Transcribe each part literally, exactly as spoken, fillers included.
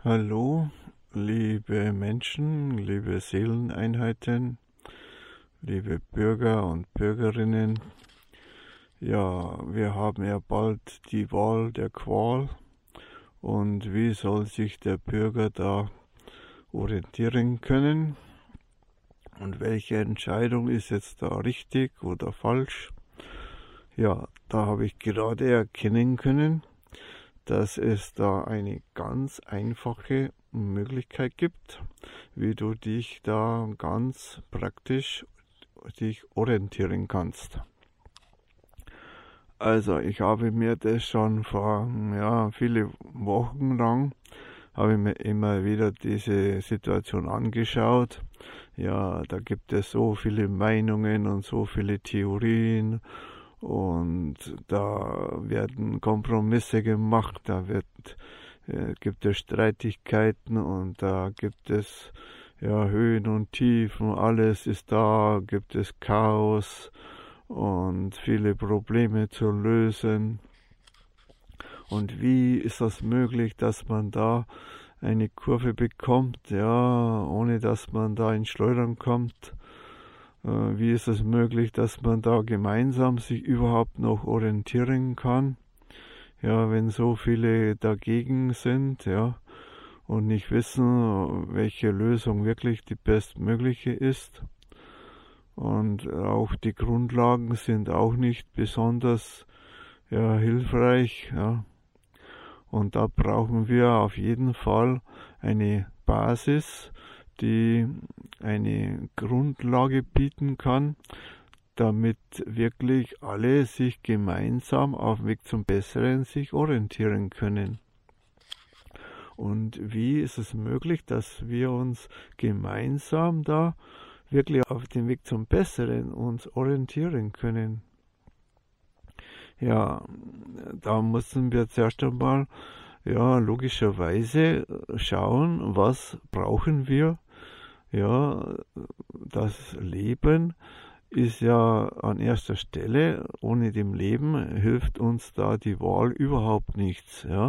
Hallo, liebe Menschen, liebe Seeleneinheiten, liebe Bürger und Bürgerinnen. Ja, wir haben ja bald die Wahl der Qual. Und wie soll sich der Bürger da orientieren können? Und welche Entscheidung ist jetzt da richtig oder falsch? Ja, da habe ich gerade erkennen können, dass es da eine ganz einfache Möglichkeit gibt, wie du dich da ganz praktisch dich orientieren kannst. Also ich habe mir das schon vor ja, viele Wochen lang, habe ich mir immer wieder diese Situation angeschaut. Ja, da gibt es so viele Meinungen und so viele Theorien. Und da werden Kompromisse gemacht, da wird, äh, gibt es Streitigkeiten und da gibt es ja, Höhen und Tiefen, alles ist da, gibt es Chaos und viele Probleme zu lösen. Und wie ist das möglich, dass man da eine Kurve bekommt, ja, ohne dass man da ins Schleudern kommt? Wie ist es möglich, dass man da gemeinsam sich überhaupt noch orientieren kann? Ja, wenn so viele dagegen sind, ja, und nicht wissen, welche Lösung wirklich die bestmögliche ist. Und auch die Grundlagen sind auch nicht besonders, ja, hilfreich, ja. Und da brauchen wir auf jeden Fall eine Basis, die eine Grundlage bieten kann, damit wirklich alle sich gemeinsam auf dem Weg zum Besseren sich orientieren können. Und wie ist es möglich, dass wir uns gemeinsam da wirklich auf dem Weg zum Besseren uns orientieren können? Ja, da müssen wir zuerst einmal ja logischerweise schauen, was brauchen wir. Ja, das Leben ist ja an erster Stelle. Ohne dem Leben hilft uns da die Wahl überhaupt nichts. Ja,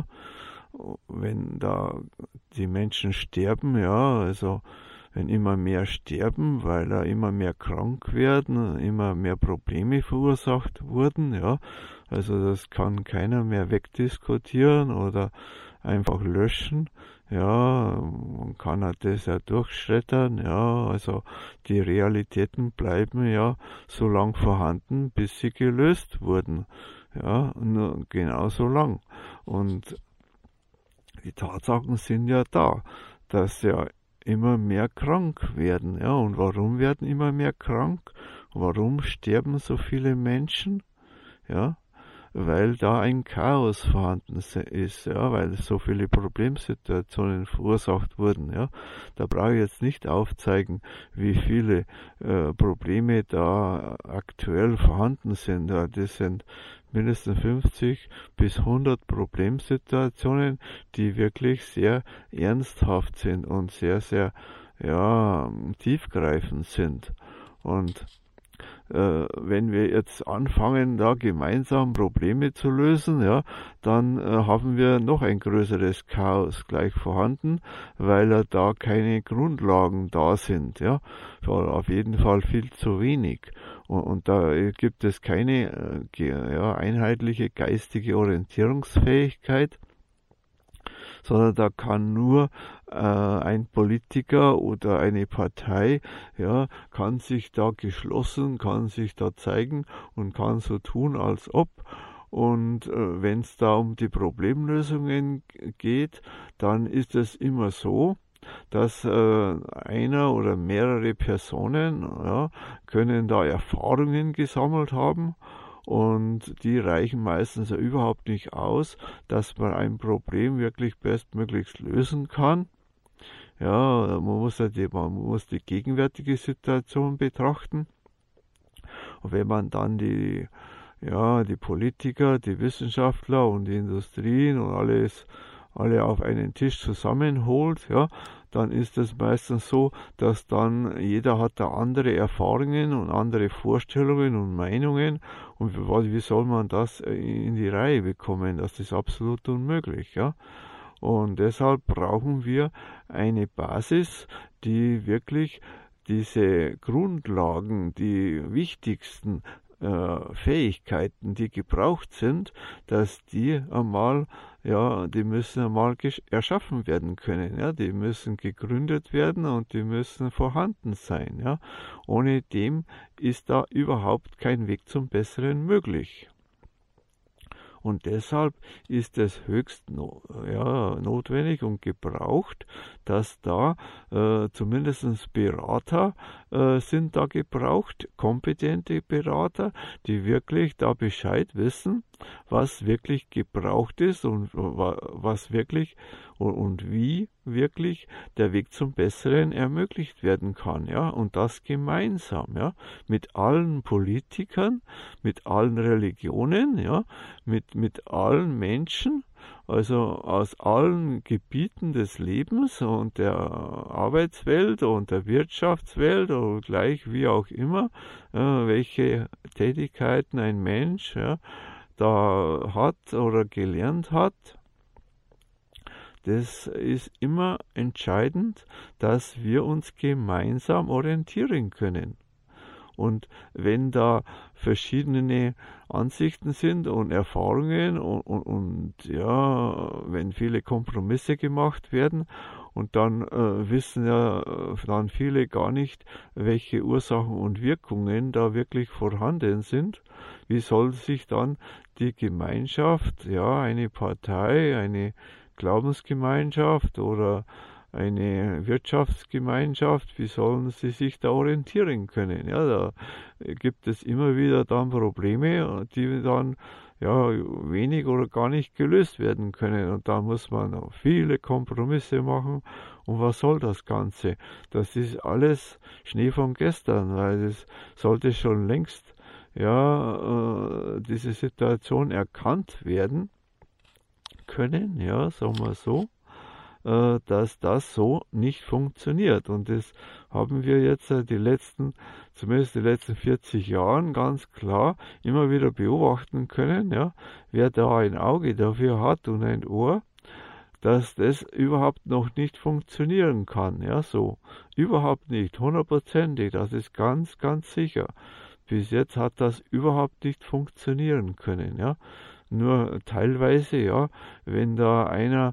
wenn da die Menschen sterben, ja, also wenn immer mehr sterben, weil da immer mehr krank werden, immer mehr Probleme verursacht wurden, ja, also das kann keiner mehr wegdiskutieren oder einfach löschen. Ja, man kann halt das ja durchschreddern, ja, also die Realitäten bleiben ja so lang vorhanden, bis sie gelöst wurden, ja, nur genauso lang. Und die Tatsachen sind ja da, dass ja immer mehr krank werden, ja, und warum werden immer mehr krank? Warum sterben so viele Menschen? Ja, weil da ein Chaos vorhanden ist, ja, weil so viele Problemsituationen verursacht wurden, ja. Da brauche ich jetzt nicht aufzeigen, wie viele äh, Probleme da aktuell vorhanden sind. Ja, das sind mindestens fünfzig bis hundert Problemsituationen, die wirklich sehr ernsthaft sind und sehr, sehr, ja, tiefgreifend sind. Und Äh, wenn wir jetzt anfangen, da gemeinsam Probleme zu lösen, ja, dann äh, haben wir noch ein größeres Chaos gleich vorhanden, weil ja da keine Grundlagen da sind, ja, auf jeden Fall viel zu wenig. Und, und da gibt es keine äh, ja, einheitliche geistige Orientierungsfähigkeit, sondern da kann nur äh, ein Politiker oder eine Partei, ja, kann sich da geschlossen, kann sich da zeigen und kann so tun, als ob. Und äh, wenn es da um die Problemlösungen geht, dann ist es immer so, dass äh, einer oder mehrere Personen, ja, können da Erfahrungen gesammelt haben. Und die reichen meistens ja überhaupt nicht aus, dass man ein Problem wirklich bestmöglichst lösen kann. Ja, man muss, ja die, man muss die gegenwärtige Situation betrachten. Und wenn man dann die, ja, die Politiker, die Wissenschaftler und die Industrien und alles, alle auf einen Tisch zusammenholt, ja, dann ist es meistens so, dass dann jeder hat da andere Erfahrungen und andere Vorstellungen und Meinungen, und wie soll man das in die Reihe bekommen? Das ist absolut unmöglich, ja. Und deshalb brauchen wir eine Basis, die wirklich diese Grundlagen, die wichtigsten äh, Fähigkeiten, die gebraucht sind, dass die einmal, ja, die müssen einmal erschaffen werden können, ja, die müssen gegründet werden und die müssen vorhanden sein, ja. Ohne dem ist da überhaupt kein Weg zum Besseren möglich. Und deshalb ist es höchst no, ja, notwendig und gebraucht, dass da äh, zumindest Berater äh, sind da gebraucht, kompetente Berater, die wirklich da Bescheid wissen, was wirklich gebraucht ist und was wirklich und, und wie wirklich der Weg zum Besseren ermöglicht werden kann, ja, und das gemeinsam, ja, mit allen Politikern, mit allen Religionen, ja, mit, mit allen Menschen, also aus allen Gebieten des Lebens und der Arbeitswelt und der Wirtschaftswelt oder gleich wie auch immer, äh, welche Tätigkeiten ein Mensch, ja, da hat oder gelernt hat. Das ist immer entscheidend, dass wir uns gemeinsam orientieren können. Und wenn da verschiedene Ansichten sind und Erfahrungen und, und, und ja, wenn viele Kompromisse gemacht werden und dann äh, wissen ja äh, dann viele gar nicht, welche Ursachen und Wirkungen da wirklich vorhanden sind, wie soll sich dann die Gemeinschaft, ja, eine Partei, eine Glaubensgemeinschaft oder eine Wirtschaftsgemeinschaft, wie sollen sie sich da orientieren können? Ja, da gibt es immer wieder dann Probleme, die dann ja wenig oder gar nicht gelöst werden können. Und da muss man auch viele Kompromisse machen. Und was soll das Ganze? Das ist alles Schnee von gestern, weil es sollte schon längst ja äh, diese Situation erkannt werden können, ja, sagen wir so, äh, dass das so nicht funktioniert. Und das haben wir jetzt äh, die letzten, zumindest die letzten vierzig Jahren ganz klar immer wieder beobachten können, ja, wer da ein Auge dafür hat und ein Ohr, dass das überhaupt noch nicht funktionieren kann, ja, so. Überhaupt nicht, hundertprozentig, das ist ganz, ganz sicher. Bis jetzt hat das überhaupt nicht funktionieren können, ja. Nur teilweise, ja, wenn da einer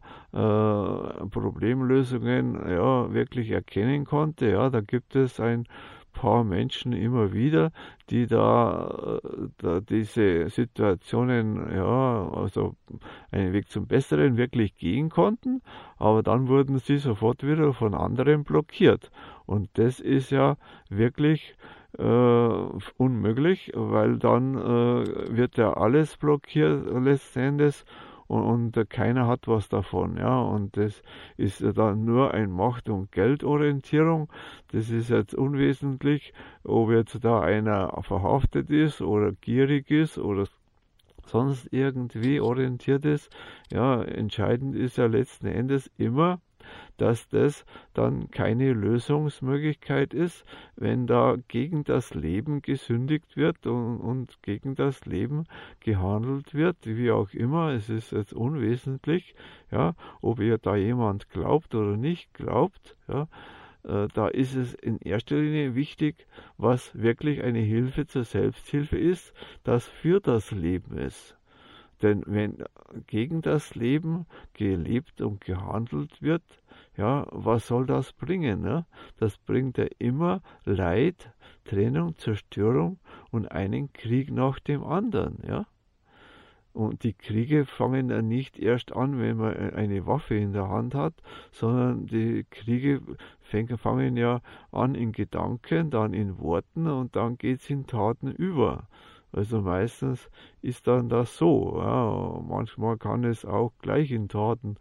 äh, Problemlösungen ja wirklich erkennen konnte, ja, da gibt es ein paar Menschen immer wieder, die da, da diese Situationen, ja, also einen Weg zum Besseren wirklich gehen konnten, aber dann wurden sie sofort wieder von anderen blockiert. Und das ist ja wirklich äh, unmöglich, weil dann äh, wird ja alles blockiert letzten Endes und, und äh, keiner hat was davon, ja, und das ist ja dann nur ein Macht- und Geldorientierung. Das ist jetzt unwesentlich, ob jetzt da einer verhaftet ist oder gierig ist oder sonst irgendwie orientiert ist. Ja, entscheidend ist ja letzten Endes immer, dass das dann keine Lösungsmöglichkeit ist, wenn da gegen das Leben gesündigt wird und, und gegen das Leben gehandelt wird, wie auch immer. Es ist jetzt unwesentlich, ja, ob ihr da jemand glaubt oder nicht glaubt, ja. Äh, da ist es in erster Linie wichtig, was wirklich eine Hilfe zur Selbsthilfe ist, das für das Leben ist. Denn wenn gegen das Leben gelebt und gehandelt wird, ja, was soll das bringen? Ne? Das bringt ja immer Leid, Trennung, Zerstörung und einen Krieg nach dem anderen, ja. Und die Kriege fangen ja nicht erst an, wenn man eine Waffe in der Hand hat, sondern die Kriege fangen ja an in Gedanken, dann in Worten und dann geht es in Taten über. Also meistens ist dann das so. Ja. Manchmal kann es auch gleich in Taten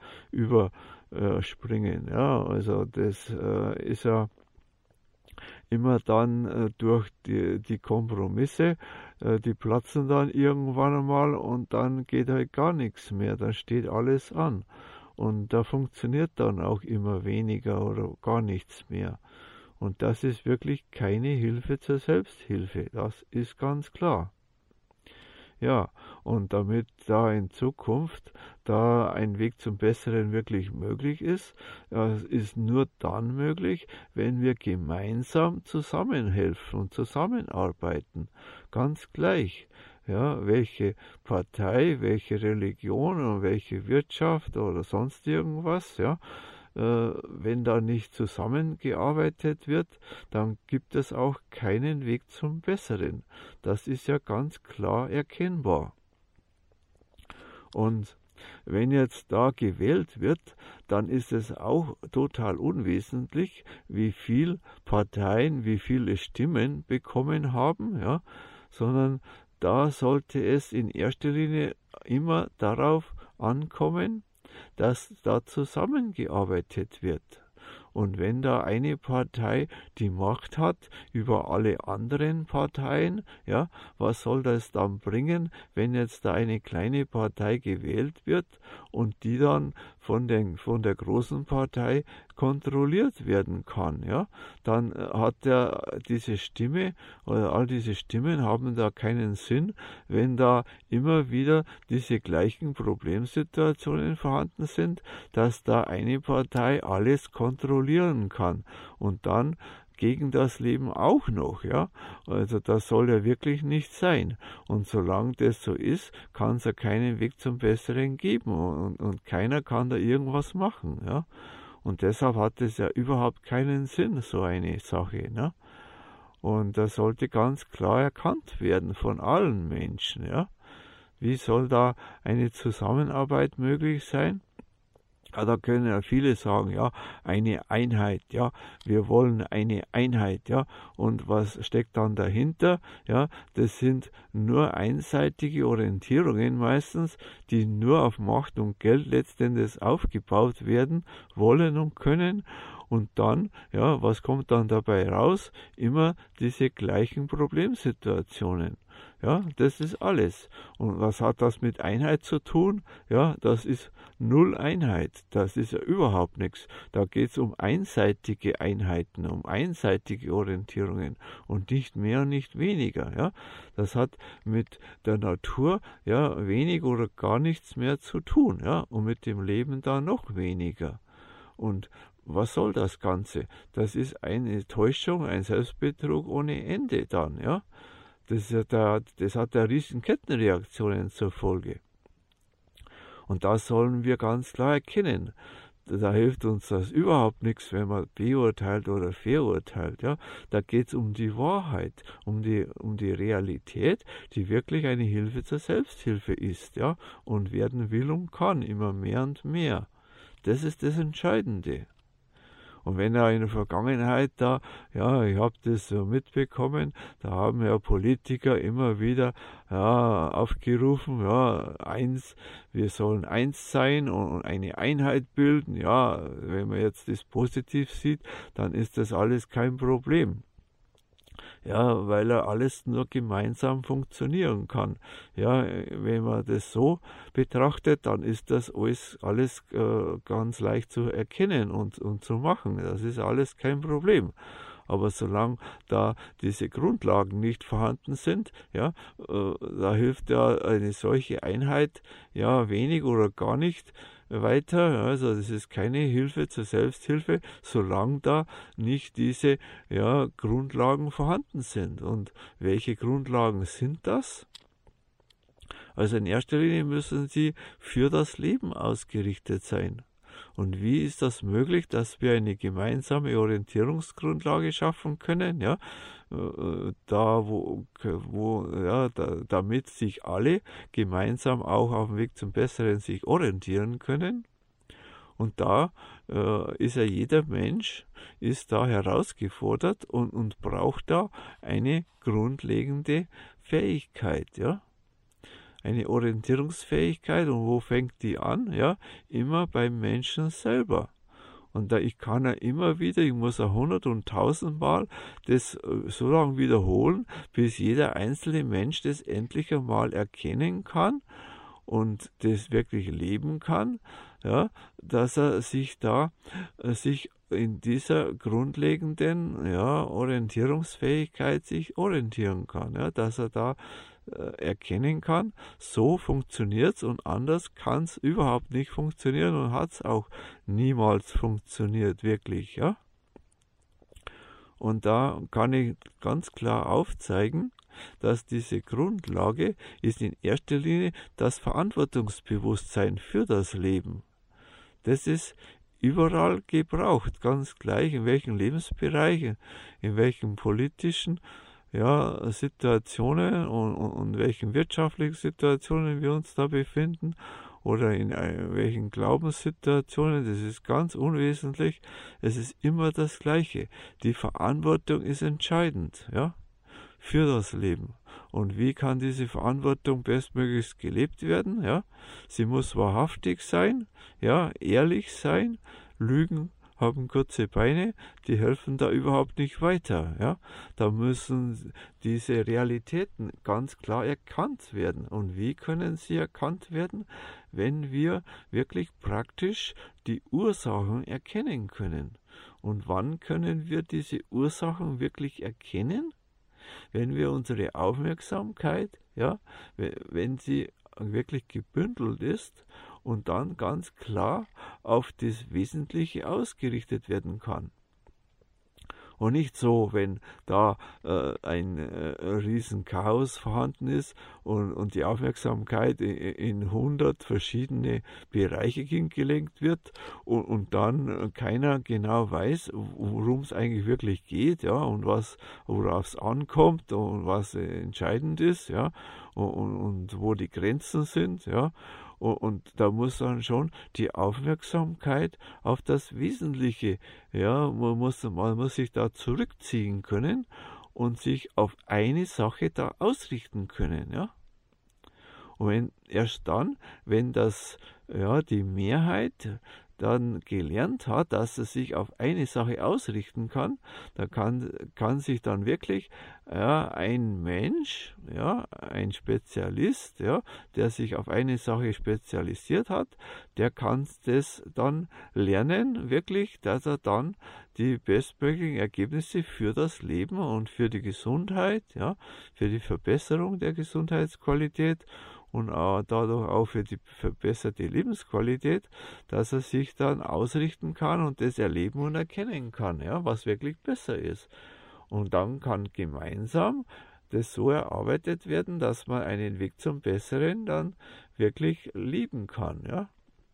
überspringen. Ja. Also das äh, ist ja immer dann äh, durch die, die Kompromisse, äh, die platzen dann irgendwann einmal und dann geht halt gar nichts mehr, dann steht alles an. Und da funktioniert dann auch immer weniger oder gar nichts mehr. Und das ist wirklich keine Hilfe zur Selbsthilfe, das ist ganz klar. Ja, und damit da in Zukunft da ein Weg zum Besseren wirklich möglich ist, äh, ist nur dann möglich, wenn wir gemeinsam zusammenhelfen und zusammenarbeiten. Ganz gleich. Ja, welche Partei, welche Religion und welche Wirtschaft oder sonst irgendwas, ja, äh, wenn da nicht zusammengearbeitet wird, dann gibt es auch keinen Weg zum Besseren. Das ist ja ganz klar erkennbar. Und wenn jetzt da gewählt wird, dann ist es auch total unwesentlich, wie viel Parteien, wie viele Stimmen bekommen haben, ja, sondern da sollte es in erster Linie immer darauf ankommen, dass da zusammengearbeitet wird. Und wenn da eine Partei die Macht hat über alle anderen Parteien, ja, was soll das dann bringen, wenn jetzt da eine kleine Partei gewählt wird und die dann von, den, von der großen Partei kontrolliert werden kann, ja, dann hat der diese Stimme oder all diese Stimmen haben da keinen Sinn, wenn da immer wieder diese gleichen Problemsituationen vorhanden sind, dass da eine Partei alles kontrollieren kann und dann gegen das Leben auch noch, ja. Also das soll ja wirklich nicht sein. Und solange das so ist, kann es ja keinen Weg zum Besseren geben und, und keiner kann da irgendwas machen, ja. Und deshalb hat es ja überhaupt keinen Sinn, so eine Sache, ne? Und das sollte ganz klar erkannt werden von allen Menschen, ja. Wie soll da eine Zusammenarbeit möglich sein? Ja, da können ja viele sagen, ja, eine Einheit, ja, wir wollen eine Einheit, ja, und was steckt dann dahinter? Ja, das sind nur einseitige Orientierungen meistens, die nur auf Macht und Geld letztendlich aufgebaut werden wollen und können. Und dann, ja, was kommt dann dabei raus? Immer diese gleichen Problemsituationen. Ja, das ist alles. Und was hat das mit Einheit zu tun? Ja, das ist null Einheit. Das ist ja überhaupt nichts. Da geht es um einseitige Einheiten, um einseitige Orientierungen und nicht mehr und nicht weniger. Ja, das hat mit der Natur ja wenig oder gar nichts mehr zu tun. Ja, und mit dem Leben da noch weniger. Und was soll das Ganze? Das ist eine Täuschung, ein Selbstbetrug ohne Ende dann, ja. Das, ist ja der, das hat ja riesen Kettenreaktionen zur Folge. Und das sollen wir ganz klar erkennen. Da hilft uns das überhaupt nichts, wenn man beurteilt oder verurteilt. Ja? Da geht es um die Wahrheit, um die, um die Realität, die wirklich eine Hilfe zur Selbsthilfe ist, ja, und werden will und kann, immer mehr und mehr. Das ist das Entscheidende. Und wenn er in der Vergangenheit da, ja, ich habe das so mitbekommen, da haben ja Politiker immer wieder ja, aufgerufen, ja, eins, wir sollen eins sein und eine Einheit bilden. Ja, wenn man jetzt das positiv sieht, dann ist das alles kein Problem. Ja, weil er alles nur gemeinsam funktionieren kann. Ja, wenn man das so betrachtet, dann ist das alles, alles äh, ganz leicht zu erkennen und, und zu machen. Das ist alles kein Problem. Aber solange da diese Grundlagen nicht vorhanden sind, ja, äh, da hilft ja eine solche Einheit ja wenig oder gar nicht weiter. Also das ist keine Hilfe zur Selbsthilfe, solange da nicht diese ja, Grundlagen vorhanden sind. Und welche Grundlagen sind das? Also in erster Linie müssen sie für das Leben ausgerichtet sein. Und wie ist das möglich, dass wir eine gemeinsame Orientierungsgrundlage schaffen können, ja, da wo, wo ja, da, damit sich alle gemeinsam auch auf dem Weg zum Besseren sich orientieren können? Und da äh, ist ja jeder Mensch ist da herausgefordert und, und braucht da eine grundlegende Fähigkeit, ja. Eine Orientierungsfähigkeit, und wo fängt die an? Ja, immer beim Menschen selber. Und da ich kann ja immer wieder, ich muss ja hundert und tausendmal das so lange wiederholen, bis jeder einzelne Mensch das endlich einmal erkennen kann und das wirklich leben kann, ja, dass er sich da sich in dieser grundlegenden ja, Orientierungsfähigkeit sich orientieren kann, ja, dass er da äh, erkennen kann, so funktioniert es und anders kann es überhaupt nicht funktionieren und hat es auch niemals funktioniert, wirklich, ja. Und da kann ich ganz klar aufzeigen, dass diese Grundlage ist in erster Linie das Verantwortungsbewusstsein für das Leben. Das ist überall gebraucht, ganz gleich in welchen Lebensbereichen, in welchen politischen ja, Situationen und, und, und welchen wirtschaftlichen Situationen wir uns da befinden oder in welchen Glaubenssituationen, das ist ganz unwesentlich. Es ist immer das Gleiche. Die Verantwortung ist entscheidend, ja, für das Leben. Und wie kann diese Verantwortung bestmöglichst gelebt werden? Ja, sie muss wahrhaftig sein, ja, ehrlich sein. Lügen haben kurze Beine, die helfen da überhaupt nicht weiter. Ja, da müssen diese Realitäten ganz klar erkannt werden. Und wie können sie erkannt werden? Wenn wir wirklich praktisch die Ursachen erkennen können. Und wann können wir diese Ursachen wirklich erkennen? Wenn wir unsere Aufmerksamkeit, ja, wenn sie wirklich gebündelt ist und dann ganz klar auf das Wesentliche ausgerichtet werden kann. Und nicht so, wenn da äh, ein äh, Riesenchaos vorhanden ist und, und die Aufmerksamkeit in hundert verschiedene Bereiche hingelenkt wird und, und dann keiner genau weiß, worum es eigentlich wirklich geht, ja, und was, worauf es ankommt und was äh, entscheidend ist, ja, und, und, und wo die Grenzen sind, ja. Und da muss dann schon die Aufmerksamkeit auf das Wesentliche, ja, man muss, man muss sich da zurückziehen können und sich auf eine Sache da ausrichten können, ja. Und wenn, erst dann, wenn das, ja, die Mehrheit dann gelernt hat, dass er sich auf eine Sache ausrichten kann, da kann, kann sich dann wirklich ja, ein Mensch, ja, ein Spezialist, ja, der sich auf eine Sache spezialisiert hat, der kann das dann lernen, wirklich, dass er dann die bestmöglichen Ergebnisse für das Leben und für die Gesundheit, ja, für die Verbesserung der Gesundheitsqualität und auch dadurch auch für die verbesserte Lebensqualität, dass er sich dann ausrichten kann und das erleben und erkennen kann, ja, was wirklich besser ist. Und dann kann gemeinsam das so erarbeitet werden, dass man einen Weg zum Besseren dann wirklich leben kann, ja.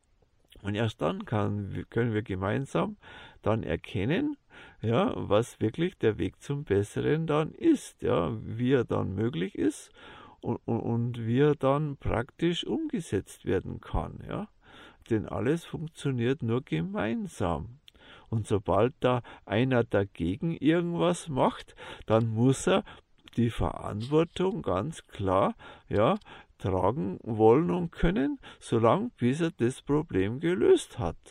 Und erst dann kann, können wir gemeinsam dann erkennen, ja, was wirklich der Weg zum Besseren dann ist, ja, wie er dann möglich ist. Und, und, und wie er dann praktisch umgesetzt werden kann, ja. Denn alles funktioniert nur gemeinsam. Und sobald da einer dagegen irgendwas macht, dann muss er die Verantwortung ganz klar, ja, tragen wollen und können, solange bis er das Problem gelöst hat.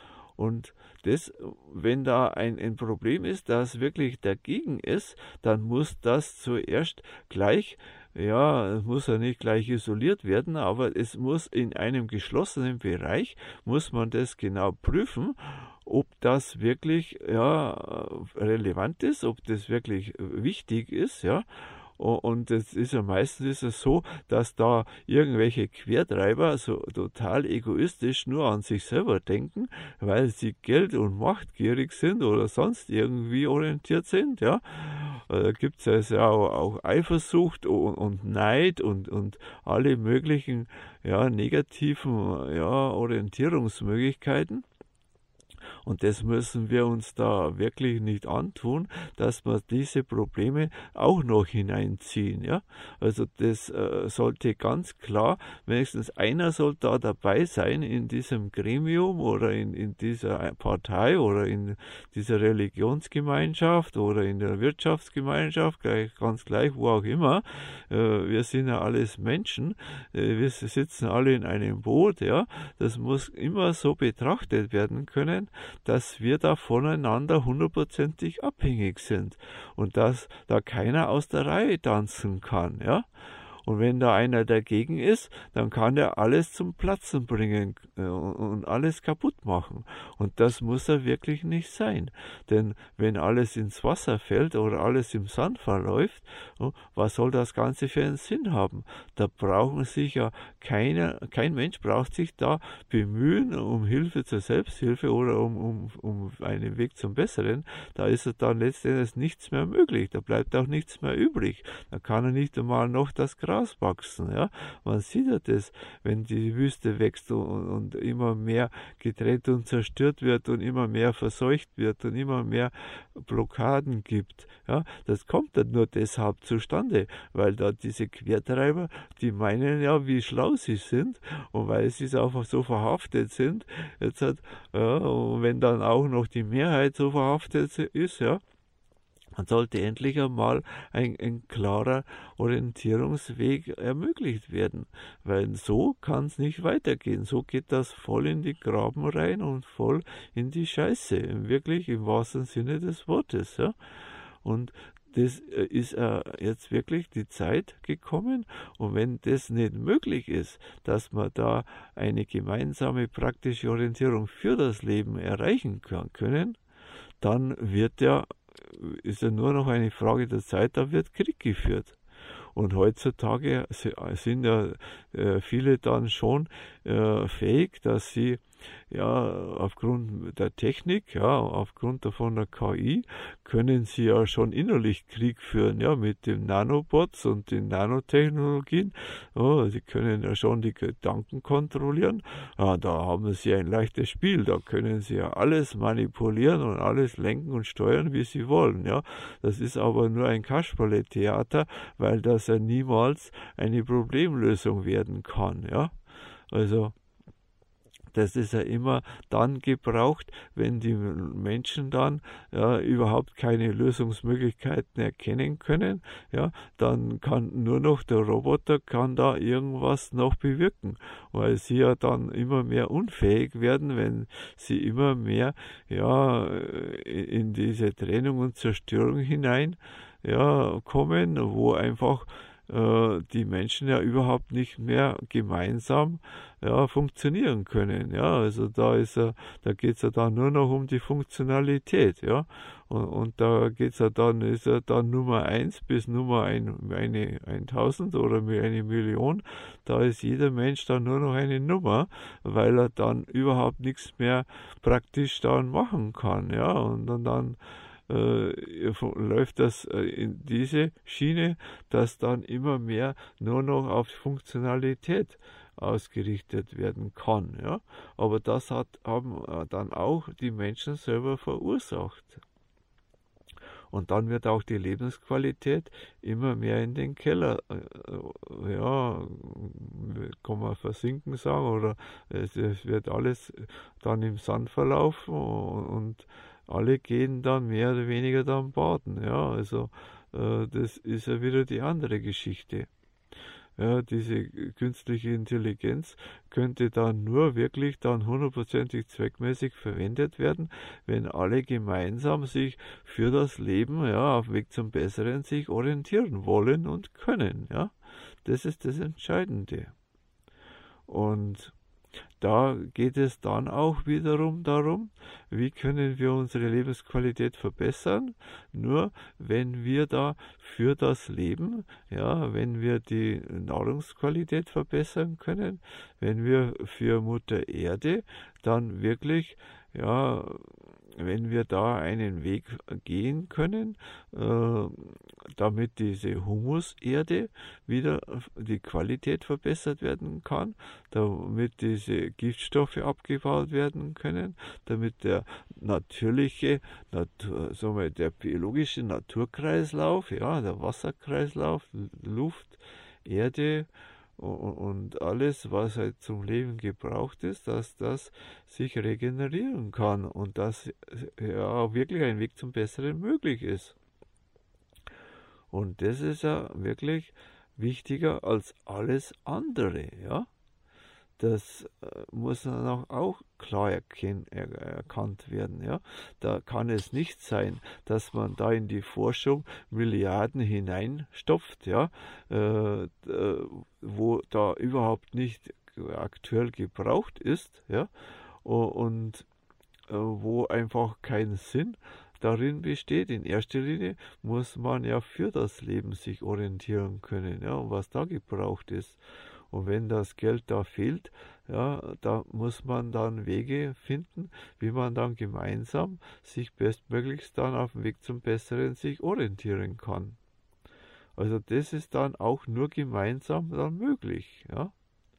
Und das, wenn da ein, ein Problem ist, das wirklich dagegen ist, dann muss das zuerst gleich, ja, es muss ja nicht gleich isoliert werden, aber es muss in einem geschlossenen Bereich, muss man das genau prüfen, ob das wirklich, ja, relevant ist, ob das wirklich wichtig ist, ja. Und es ist ja meistens ist es so, dass da irgendwelche Quertreiber so total egoistisch nur an sich selber denken, weil sie Geld- und machtgierig sind oder sonst irgendwie orientiert sind, ja. Da gibt es ja auch, auch Eifersucht und, und Neid und, und alle möglichen, ja, negativen, ja, Orientierungsmöglichkeiten. Und das müssen wir uns da wirklich nicht antun, dass wir diese Probleme auch noch hineinziehen. Ja? Also das äh, sollte ganz klar, wenigstens einer soll da dabei sein in diesem Gremium oder in, in dieser Partei oder in dieser Religionsgemeinschaft oder in der Wirtschaftsgemeinschaft, gleich, ganz gleich, wo auch immer. Äh, wir sind ja alles Menschen, äh, wir sitzen alle in einem Boot. Ja? Das muss immer so betrachtet werden können, dass wir da voneinander hundertprozentig abhängig sind und dass da keiner aus der Reihe tanzen kann, ja. Und wenn da einer dagegen ist, dann kann er alles zum Platzen bringen äh, und alles kaputt machen. Und das muss er wirklich nicht sein. Denn wenn alles ins Wasser fällt oder alles im Sand verläuft, was soll das Ganze für einen Sinn haben? Da brauchen sich ja keiner, kein Mensch braucht sich da bemühen um Hilfe zur Selbsthilfe oder um, um, um einen Weg zum Besseren. Da ist dann letztendlich nichts mehr möglich. Da bleibt auch nichts mehr übrig. Da kann er nicht einmal noch das Gras wachsen. Ja? Man sieht ja das, wenn die Wüste wächst und, und immer mehr getrennt und zerstört wird und immer mehr verseucht wird und immer mehr Blockaden gibt. Ja? Das kommt dann nur deshalb zustande, weil da diese Quertreiber, die meinen ja, wie schlau sie sind und weil sie einfach so verhaftet sind. Jetzt hat, ja, und wenn dann auch noch die Mehrheit so verhaftet ist, ja, dann sollte endlich einmal ein, ein klarer Orientierungsweg ermöglicht werden, weil so kann es nicht weitergehen. So geht das voll in die Graben rein und voll in die Scheiße, wirklich im wahrsten Sinne des Wortes. Ja. Und das ist äh, jetzt wirklich die Zeit gekommen, und wenn das nicht möglich ist, dass man da eine gemeinsame praktische Orientierung für das Leben erreichen kann, können, dann wird ja ist ja nur noch eine Frage der Zeit, da wird Krieg geführt. Und heutzutage sind ja viele dann schon fähig, dass sie ja aufgrund der Technik, ja, aufgrund von der K I, können sie ja schon innerlich Krieg führen, ja, mit den Nanobots und den Nanotechnologien. Oh, sie können ja schon die Gedanken kontrollieren. Ja, da haben sie ein leichtes Spiel, da können sie ja alles manipulieren und alles lenken und steuern, wie sie wollen, ja. Das ist aber nur ein Kasperle-Theater, weil das ja niemals eine Problemlösung werden kann, ja. Also das ist ja immer dann gebraucht, wenn die Menschen dann ja, überhaupt keine Lösungsmöglichkeiten erkennen können. Ja, dann kann nur noch der Roboter kann da irgendwas noch bewirken, weil sie ja dann immer mehr unfähig werden, wenn sie immer mehr ja, in diese Trennung und Zerstörung hinein ja, kommen, wo einfach die Menschen ja überhaupt nicht mehr gemeinsam ja, funktionieren können. Ja, also da ist ja, da geht es ja dann nur noch um die Funktionalität, ja. Und, und da geht's ja dann, ist ja dann Nummer eins bis Nummer ein, eine tausend oder eine Million, da ist jeder Mensch dann nur noch eine Nummer, weil er dann überhaupt nichts mehr praktisch dann machen kann, ja. Und dann, dann Äh, läuft das äh, in diese Schiene, dass dann immer mehr nur noch auf Funktionalität ausgerichtet werden kann. Ja? Aber das hat, haben äh, dann auch die Menschen selber verursacht. Und dann wird auch die Lebensqualität immer mehr in den Keller, äh, ja, kann man versinken sagen, oder es, es wird alles dann im Sand verlaufen und, und alle gehen dann mehr oder weniger dann baden. Ja, also äh, das ist ja wieder die andere Geschichte. Ja, diese künstliche Intelligenz könnte dann nur wirklich dann hundertprozentig zweckmäßig verwendet werden, wenn alle gemeinsam sich für das Leben, ja, auf dem Weg zum Besseren sich orientieren wollen und können. Ja, das ist das Entscheidende. Und da geht es dann auch wiederum darum, wie können wir unsere Lebensqualität verbessern. Nur wenn wir da für das Leben, ja, wenn wir die Nahrungsqualität verbessern können, wenn wir für Mutter Erde dann wirklich, ja, wenn wir da einen Weg gehen können, äh, damit diese Humuserde wieder die Qualität verbessert werden kann, damit diese Giftstoffe abgebaut werden können, damit der natürliche, Natur, sagen wir, der biologische Naturkreislauf, ja, der Wasserkreislauf, Luft, Erde, und alles, was halt zum Leben gebraucht ist, dass das sich regenerieren kann und dass ja wirklich ein Weg zum Besseren möglich ist. Und das ist ja wirklich wichtiger als alles andere, ja. das äh, muss dann auch, auch klar erken, er, erkannt werden. Ja? Da kann es nicht sein, dass man da in die Forschung Milliarden hineinstopft, ja? äh, äh, wo da überhaupt nicht aktuell gebraucht ist, ja? Und äh, wo einfach kein Sinn darin besteht. In erster Linie muss man ja für das Leben sich orientieren können, ja, und was da gebraucht ist. Und wenn das Geld da fehlt, ja, da muss man dann Wege finden, wie man dann gemeinsam sich bestmöglichst dann auf dem Weg zum Besseren sich orientieren kann. Also das ist dann auch nur gemeinsam dann möglich, ja.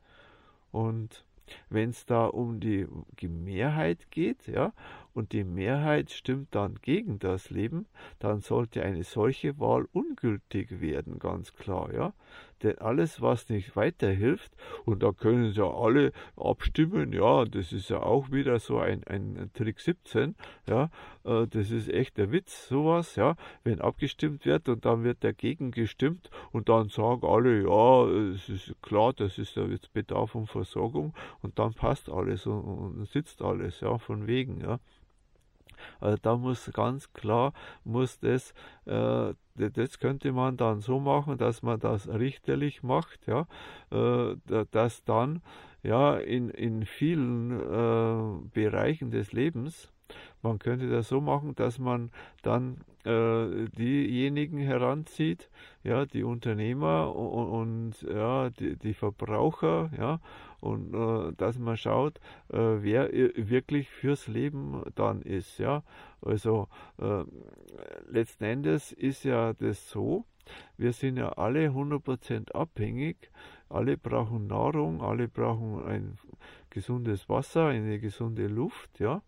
Und wenn es da um die Mehrheit geht, ja, und die Mehrheit stimmt dann gegen das Leben, dann sollte eine solche Wahl ungültig werden, ganz klar, ja. Denn alles, was nicht weiterhilft, und da können ja alle abstimmen, ja, das ist ja auch wieder so ein, ein Trick siebzehn, ja, äh, das ist echt der Witz, sowas, ja, wenn abgestimmt wird und dann wird dagegen gestimmt und dann sagen alle, ja, es ist klar, das ist ja jetzt Bedarf und Versorgung und dann passt alles und, und sitzt alles, ja, von wegen, ja. Also da muss ganz klar, muss das, äh, das könnte man dann so machen, dass man das richterlich macht, ja, äh, dass dann ja in, in vielen äh, Bereichen des Lebens, man könnte das so machen, dass man dann äh, diejenigen heranzieht, ja, die Unternehmer und, und ja, die, die Verbraucher, ja, und äh, dass man schaut, äh, wer wirklich fürs Leben dann ist, ja. Also äh, letzten Endes ist ja das so, wir sind ja alle hundert Prozent abhängig, alle brauchen Nahrung, alle brauchen ein gesundes Wasser, eine gesunde Luft, ja.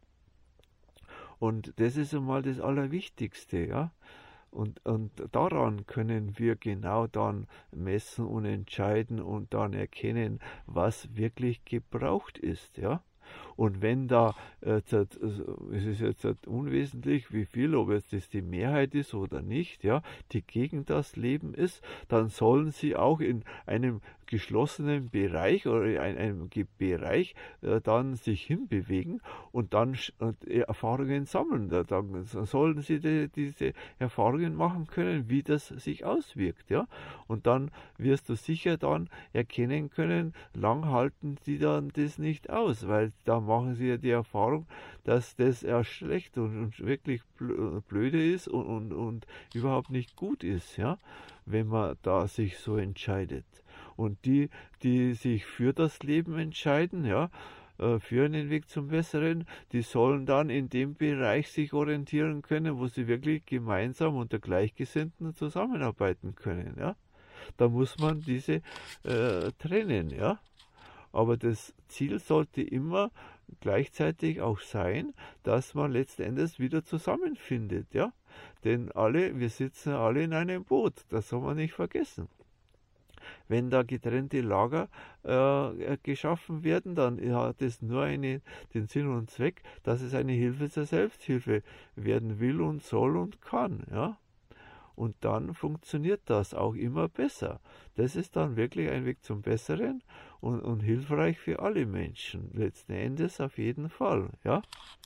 Und das ist einmal das Allerwichtigste, ja. Und, und daran können wir genau dann messen und entscheiden und dann erkennen, was wirklich gebraucht ist, ja. Und wenn da, äh, es ist jetzt unwesentlich, wie viel, ob jetzt das die Mehrheit ist oder nicht, ja, die gegen das Leben ist, dann sollen sie auch in einem geschlossenen Bereich oder in einem Bereich äh, dann sich hinbewegen und dann äh, Erfahrungen sammeln. Da, dann sollen sie die, diese Erfahrungen machen können, wie das sich auswirkt, ja. Und dann wirst du sicher dann erkennen können, lang halten die dann das nicht aus, weil da machen sie ja die Erfahrung, dass das erst schlecht und, und wirklich blöde ist und, und, und überhaupt nicht gut ist, ja, wenn man da sich so entscheidet. Und die, die sich für das Leben entscheiden, ja, für einen Weg zum Besseren, die sollen dann in dem Bereich sich orientieren können, wo sie wirklich gemeinsam unter Gleichgesinnten zusammenarbeiten können, ja. Da muss man diese äh, trennen, ja. Aber das Ziel sollte immer gleichzeitig auch sein, dass man letzten Endes wieder zusammenfindet, ja. Denn alle, wir sitzen alle in einem Boot, das soll man nicht vergessen. Wenn da getrennte Lager äh, geschaffen werden, dann hat es nur eine, den Sinn und Zweck, dass es eine Hilfe zur Selbsthilfe werden will und soll und kann, ja. Und dann funktioniert das auch immer besser. Das ist dann wirklich ein Weg zum Besseren und, und hilfreich für alle Menschen. Letzten Endes auf jeden Fall, ja.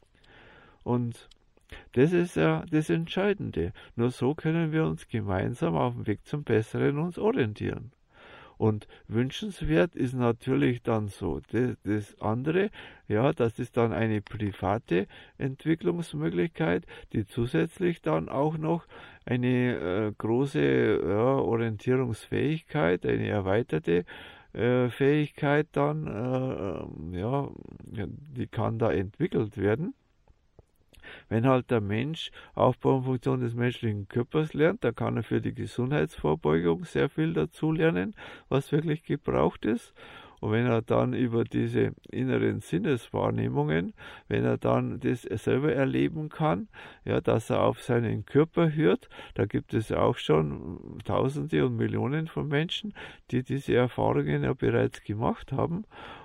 Und das ist ja das Entscheidende. Nur so können wir uns gemeinsam auf dem Weg zum Besseren uns orientieren. Und wünschenswert ist natürlich dann so, das, das andere, ja, das ist dann eine private Entwicklungsmöglichkeit, die zusätzlich dann auch noch eine äh, große ja, Orientierungsfähigkeit, eine erweiterte äh, Fähigkeit dann, äh, ja, die kann da entwickelt werden. Wenn halt der Mensch Aufbau und Funktion des menschlichen Körpers lernt, da kann er für die Gesundheitsvorbeugung sehr viel dazu lernen, was wirklich gebraucht ist. Und wenn er dann über diese inneren Sinneswahrnehmungen, wenn er dann das selber erleben kann, ja, dass er auf seinen Körper hört, da gibt es auch schon Tausende und Millionen von Menschen, die diese Erfahrungen ja bereits gemacht haben.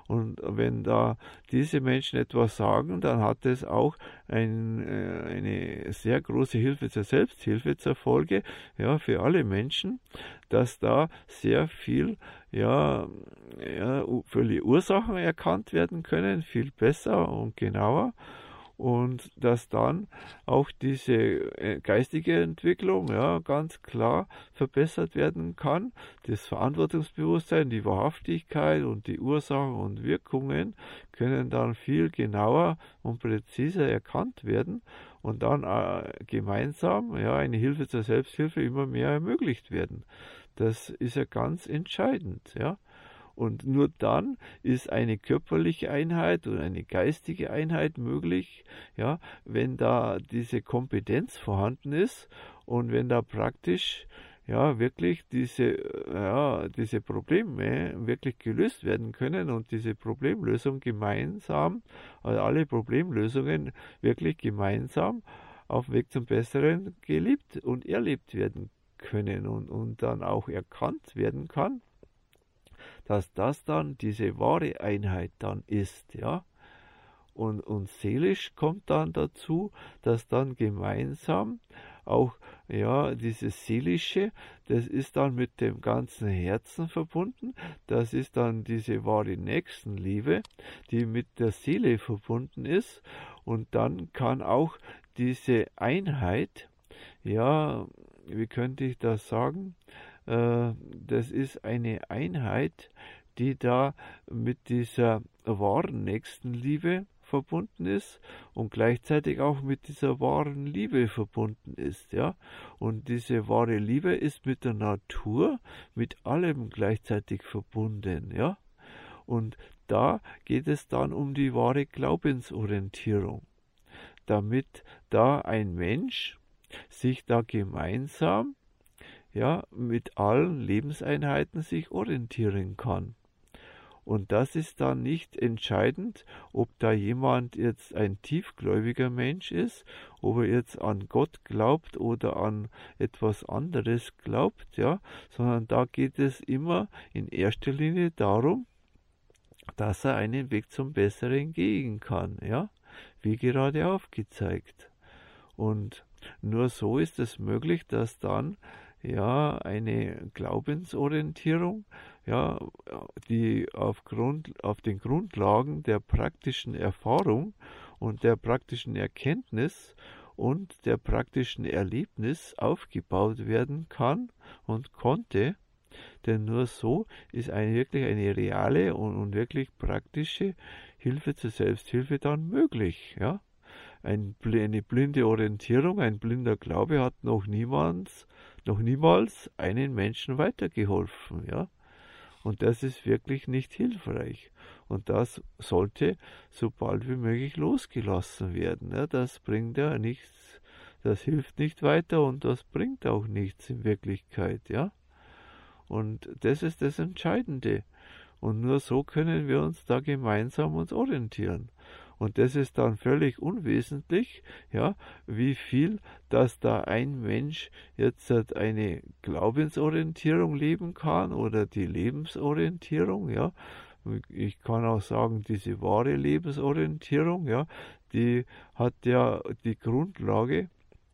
Und wenn da diese Menschen etwas sagen, dann hat es auch ein, äh, eine sehr große Hilfe zur Selbsthilfe zur Folge, ja, für alle Menschen, dass da sehr viel, ja, ja, viele Ursachen erkannt werden können, viel besser und genauer. Und dass dann auch diese äh, geistige Entwicklung, ja, ganz klar verbessert werden kann. Das Verantwortungsbewusstsein, die Wahrhaftigkeit und die Ursachen und Wirkungen können dann viel genauer und präziser erkannt werden und dann äh, gemeinsam, ja, eine Hilfe zur Selbsthilfe immer mehr ermöglicht werden. Das ist ja ganz entscheidend, ja. Und nur dann ist eine körperliche Einheit oder eine geistige Einheit möglich, ja, wenn da diese Kompetenz vorhanden ist und wenn da praktisch, ja, wirklich diese, ja, diese Probleme wirklich gelöst werden können und diese Problemlösung gemeinsam, also alle Problemlösungen wirklich gemeinsam auf dem Weg zum Besseren gelebt und erlebt werden können und, und dann auch erkannt werden kann, dass das dann diese wahre Einheit dann ist, ja. Und, und seelisch kommt dann dazu, dass dann gemeinsam auch, ja, dieses Seelische, das ist dann mit dem ganzen Herzen verbunden, das ist dann diese wahre Nächstenliebe, die mit der Seele verbunden ist und dann kann auch diese Einheit, ja, wie könnte ich das sagen, das ist eine Einheit, die da mit dieser wahren Nächstenliebe verbunden ist und gleichzeitig auch mit dieser wahren Liebe verbunden ist, ja. Und diese wahre Liebe ist mit der Natur, mit allem gleichzeitig verbunden, ja. Und da geht es dann um die wahre Glaubensorientierung, damit da ein Mensch sich da gemeinsam, ja, mit allen Lebenseinheiten sich orientieren kann. Und das ist dann nicht entscheidend, ob da jemand jetzt ein tiefgläubiger Mensch ist, ob er jetzt an Gott glaubt oder an etwas anderes glaubt, ja, sondern da geht es immer in erster Linie darum, dass er einen Weg zum Besseren gehen kann, ja, wie gerade aufgezeigt. Und nur so ist es möglich, dass dann ja eine Glaubensorientierung, ja, die aufgrund auf den Grundlagen der praktischen Erfahrung und der praktischen Erkenntnis und der praktischen Erlebnis aufgebaut werden kann und konnte, denn nur so ist eine wirklich eine reale und, und wirklich praktische Hilfe zur Selbsthilfe dann möglich, ja. Ein, eine blinde Orientierung, ein blinder Glaube hat noch niemals, noch niemals einen Menschen weitergeholfen, ja. Und das ist wirklich nicht hilfreich. Und das sollte so bald wie möglich losgelassen werden. Ja. Das bringt ja nichts, das hilft nicht weiter und das bringt auch nichts in Wirklichkeit, ja. Und das ist das Entscheidende. Und nur so können wir uns da gemeinsam uns orientieren. Und das ist dann völlig unwesentlich, ja, wie viel, dass da ein Mensch jetzt eine Glaubensorientierung leben kann oder die Lebensorientierung, ja. Ich kann auch sagen, diese wahre Lebensorientierung, ja, die hat ja die Grundlage,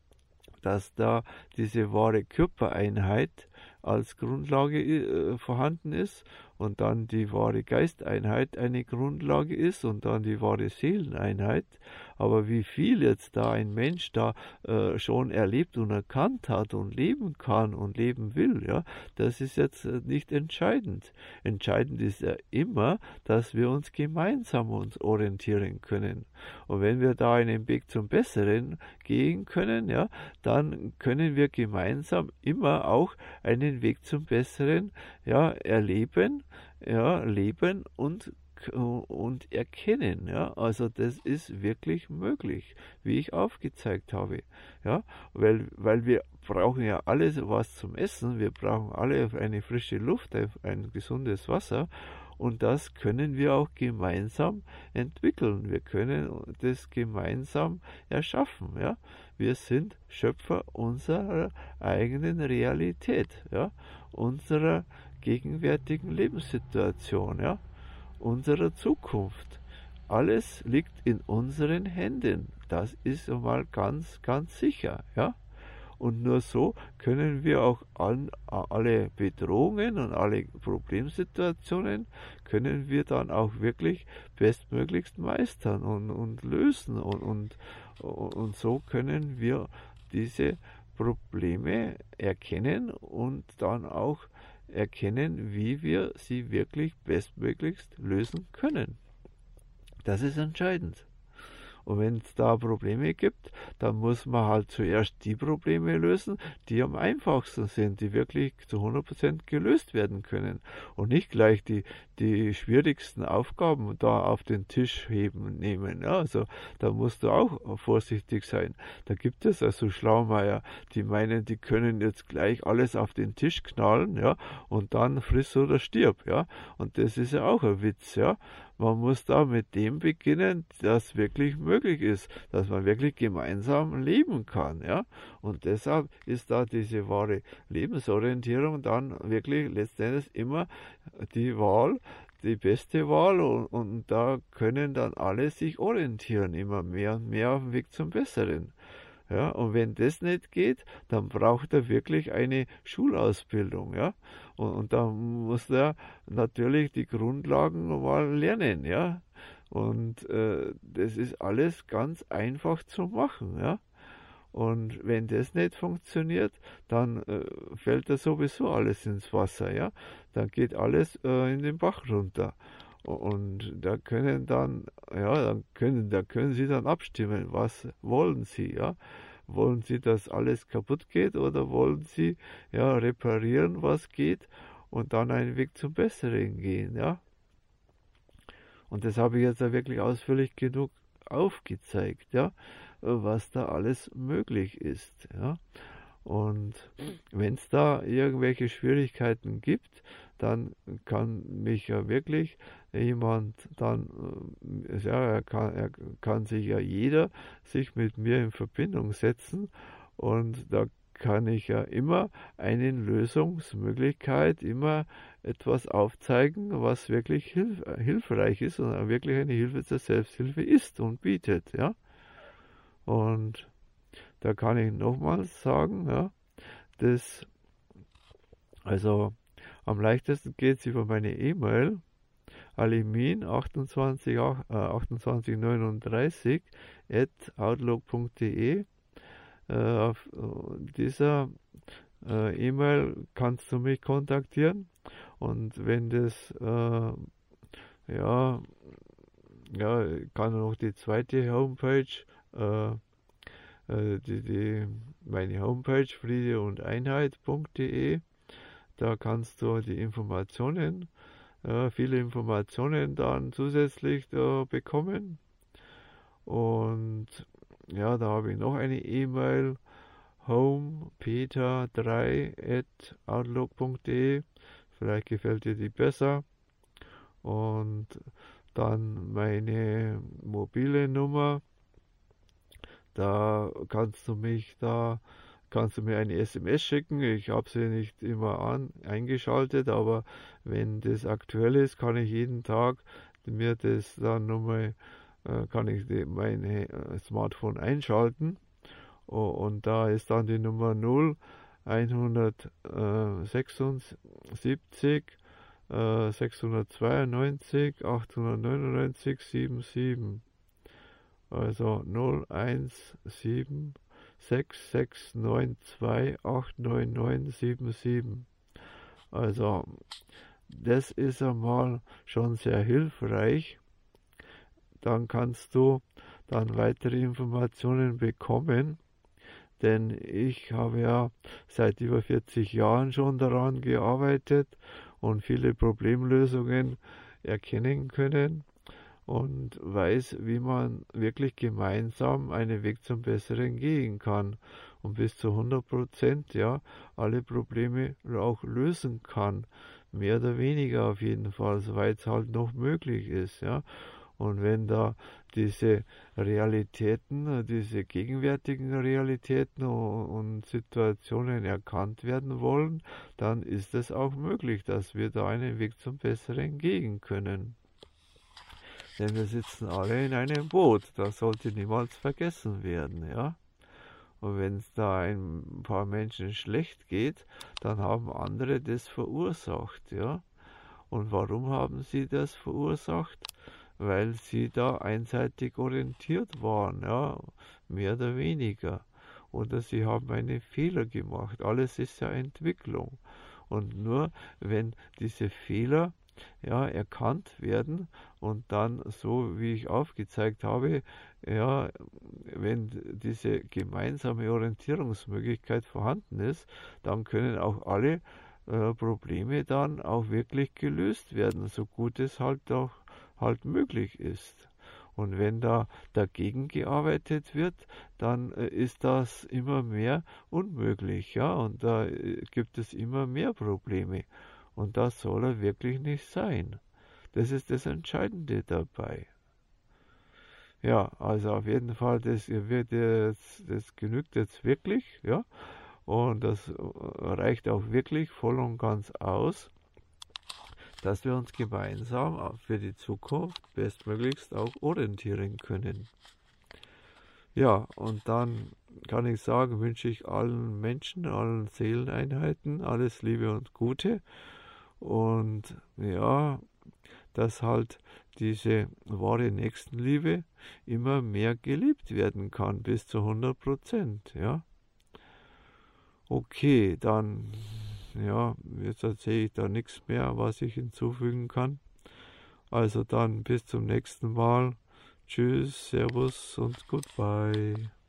dass da diese wahre Körpereinheit als Grundlage äh, vorhanden ist und dann die wahre Geisteinheit eine Grundlage ist und dann die wahre Seeleneinheit. Aber wie viel jetzt da ein Mensch da äh, schon erlebt und erkannt hat und leben kann und leben will, ja, das ist jetzt äh, nicht entscheidend. Entscheidend ist ja immer, dass wir uns gemeinsam uns orientieren können. Und wenn wir da einen Weg zum Besseren gehen können, ja, dann können wir gemeinsam immer auch einen Weg zum Besseren, ja, erleben, ja, leben und und erkennen, ja, also das ist wirklich möglich, wie ich aufgezeigt habe, ja, weil, weil wir brauchen ja alles was zum Essen, wir brauchen alle eine frische Luft, ein gesundes Wasser und das können wir auch gemeinsam entwickeln, wir können das gemeinsam erschaffen, ja, wir sind Schöpfer unserer eigenen Realität, ja, unserer gegenwärtigen Lebenssituation, ja. unserer Zukunft. Alles liegt in unseren Händen. Das ist einmal ganz, ganz sicher, ja. Und nur so können wir auch an, alle Bedrohungen und alle Problemsituationen können wir dann auch wirklich bestmöglichst meistern und, und lösen. Und, und, und so können wir diese Probleme erkennen und dann auch erkennen, wie wir sie wirklich bestmöglichst lösen können. Das ist entscheidend. Und wenn es da Probleme gibt, dann muss man halt zuerst die Probleme lösen, die am einfachsten sind, die wirklich zu hundert Prozent gelöst werden können. Und nicht gleich die, die schwierigsten Aufgaben da auf den Tisch heben nehmen. Ja, also da musst du auch vorsichtig sein. Da gibt es also Schlaumeier, die meinen, die können jetzt gleich alles auf den Tisch knallen, ja, und dann friss oder stirb, ja. Und das ist ja auch ein Witz, ja. Man muss da mit dem beginnen, das wirklich möglich ist, dass man wirklich gemeinsam leben kann, ja. Und deshalb ist da diese wahre Lebensorientierung dann wirklich letztendlich immer die Wahl, die beste Wahl und, und da können dann alle sich orientieren, immer mehr und mehr auf dem Weg zum Besseren. Ja, und wenn das nicht geht, dann braucht er wirklich eine Schulausbildung, ja. Und, und da muss er natürlich die Grundlagen mal lernen, ja. Und äh, das ist alles ganz einfach zu machen, ja. Und wenn das nicht funktioniert, dann äh, fällt da sowieso alles ins Wasser, ja. Dann geht alles äh, in den Bach runter. Und da können dann, ja, dann können, da können Sie dann abstimmen, was wollen Sie, ja? Wollen Sie, dass alles kaputt geht oder wollen Sie, ja, reparieren, was geht und dann einen Weg zum Besseren gehen, ja? Und das habe ich jetzt ja wirklich ausführlich genug aufgezeigt, ja, was da alles möglich ist, ja. Und wenn es da irgendwelche Schwierigkeiten gibt, dann kann mich ja wirklich jemand dann, ja, er kann, er kann sich ja jeder sich mit mir in Verbindung setzen und da kann ich ja immer eine Lösungsmöglichkeit, immer etwas aufzeigen, was wirklich hilf hilfreich ist und wirklich eine Hilfe zur Selbsthilfe ist und bietet, ja. Und da kann ich nochmals sagen, ja, das, also am leichtesten geht es über meine E-Mail, alimin achtundzwanzig neununddreißig at outlook punkt de. Äh, auf dieser äh, E-Mail kannst du mich kontaktieren und wenn das, äh, ja, ja, kann noch die zweite Homepage, äh, Die, die, meine Homepage friede und einheit punkt de, da kannst du die Informationen, äh, viele Informationen dann zusätzlich da bekommen. Und ja, da habe ich noch eine E-Mail, homepeter drei at outlook punkt de, vielleicht gefällt dir die besser. Und dann meine mobile Nummer. Da kannst du mich da, kannst du mir eine S M S schicken. Ich habe sie nicht immer an, eingeschaltet, aber wenn das aktuell ist, kann ich jeden Tag mir das dann nochmal, äh, kann ich die, mein äh, Smartphone einschalten. Oh, und da ist dann die Nummer null hundertsechsundsiebzig äh, sechshundertzweiundneunzig achthundertneunundneunzig siebenundsiebzig. Also null eins sieben sechs sechs neun zwei acht neun neun sieben sieben. Also das ist einmal schon sehr hilfreich. Dann kannst du dann weitere Informationen bekommen, denn ich habe ja seit über vierzig Jahren schon daran gearbeitet und viele Problemlösungen erkennen können und weiß, wie man wirklich gemeinsam einen Weg zum Besseren gehen kann und bis zu hundert Prozent, ja, alle Probleme auch lösen kann. Mehr oder weniger auf jeden Fall, soweit es halt noch möglich ist, ja. Und wenn da diese Realitäten, diese gegenwärtigen Realitäten und Situationen erkannt werden wollen, dann ist es auch möglich, dass wir da einen Weg zum Besseren gehen können. denn wir sitzen alle in einem Boot. Das sollte niemals vergessen werden, ja. Und wenn es da ein paar Menschen schlecht geht, dann haben andere das verursacht, ja. Und warum haben sie das verursacht? Weil sie da einseitig orientiert waren, ja, mehr oder weniger. Oder sie haben einen Fehler gemacht. Alles ist ja Entwicklung. Und nur wenn diese Fehler ja, erkannt werden und dann, so wie ich aufgezeigt habe, ja, wenn diese gemeinsame Orientierungsmöglichkeit vorhanden ist, dann können auch alle äh, Probleme dann auch wirklich gelöst werden, so gut es halt auch halt möglich ist. Und wenn da dagegen gearbeitet wird, dann äh, ist das immer mehr unmöglich, ja, und da äh, gibt es immer mehr Probleme. Und das soll er wirklich nicht sein. Das ist das Entscheidende dabei. Ja, also auf jeden Fall, das, wird jetzt, das genügt jetzt wirklich, ja, und das reicht auch wirklich voll und ganz aus, dass wir uns gemeinsam für die Zukunft bestmöglichst auch orientieren können. Ja, und dann kann ich sagen, wünsche ich allen Menschen, allen Seeleneinheiten alles Liebe und Gute. Und ja, dass halt diese wahre Nächstenliebe immer mehr gelebt werden kann, bis zu hundert Prozent, ja. Okay, dann, ja, jetzt erzähle ich da nichts mehr, was ich hinzufügen kann. Also dann bis zum nächsten Mal. Tschüss, Servus und Goodbye.